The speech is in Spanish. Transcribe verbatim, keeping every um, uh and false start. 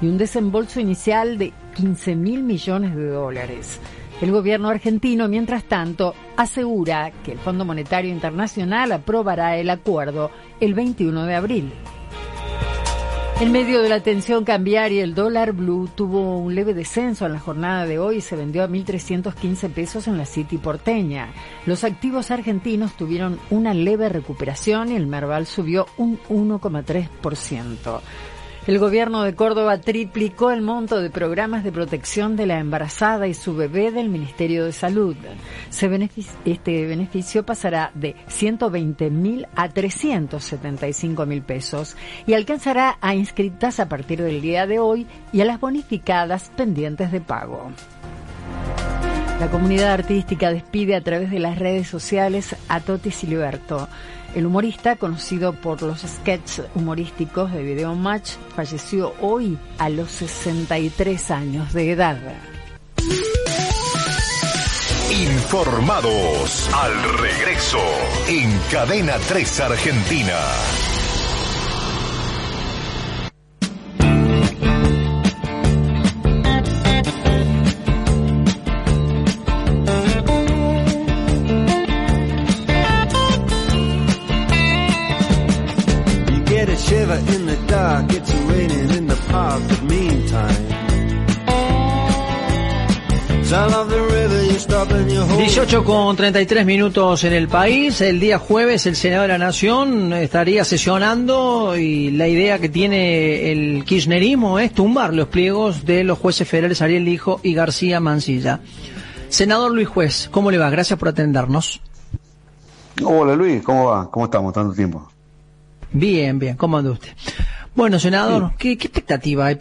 y un desembolso inicial de quince mil millones de dólares. El gobierno argentino, mientras tanto, asegura que el Fondo Monetario Internacional aprobará el acuerdo el veintiuno de abril. En medio de la tensión cambiaria, el dólar blue tuvo un leve descenso en la jornada de hoy y se vendió a mil trescientos quince pesos en la City porteña. Los activos argentinos tuvieron una leve recuperación y el Merval subió un uno coma tres por ciento. El gobierno de Córdoba triplicó el monto de programas de protección de la embarazada y su bebé del Ministerio de Salud. Se benefic- este beneficio pasará de ciento veinte mil a trescientos setenta y cinco mil pesos y alcanzará a inscritas a partir del día de hoy y a las bonificadas pendientes de pago. La comunidad artística despide a través de las redes sociales a Toti Siliberto. El humorista, conocido por los sketches humorísticos de Video Match, falleció hoy a los sesenta y tres años de edad. Informados al regreso en Cadena tres Argentina. In the dark, it's raining in the park, but meantime, sound of the river, you stop and you hold. dieciocho con treinta y tres minutos en el país. El día jueves el Senado de la Nación estaría sesionando y la idea que tiene el kirchnerismo es tumbar los pliegos de los jueces federales Ariel Lijo y García Mansilla. Senador Luis Juez, ¿cómo le va? Gracias por atendernos. Hola Luis, ¿cómo va? ¿Cómo estamos? Tanto tiempo. Bien, bien, ¿cómo anda usted? Bueno, senador, sí. ¿qué, qué expectativa hay